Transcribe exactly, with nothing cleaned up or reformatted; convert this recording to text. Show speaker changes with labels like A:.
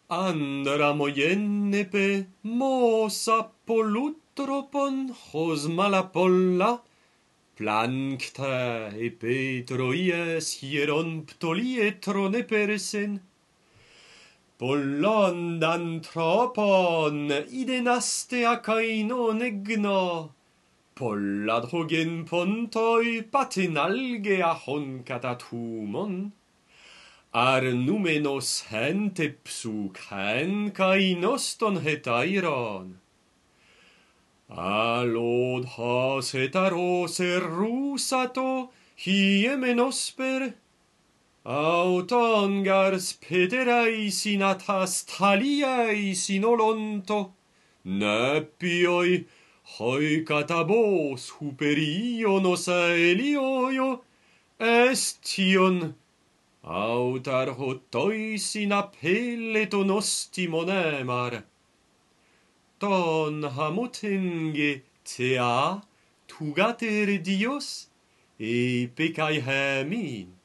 A: Andra moyennepe mosa polutropon hos malapolla, plancta e petroies hieron ptolietron e persen. Pollon d'anthropon idenaste akainon egno, pollad hogen pontoi patenalge ahon katatumon. Ar numenos hentepsuk hen kainoston hetairon. Alod has hetaros erusato hiemenosper, auton gars pederais in atas taliais in olonto, nepioi hoi katabos huperionos aelioio estion, autar hotois in apelleton ostimonemar. Ton hamotenge tea tugater dios e pecai hemin.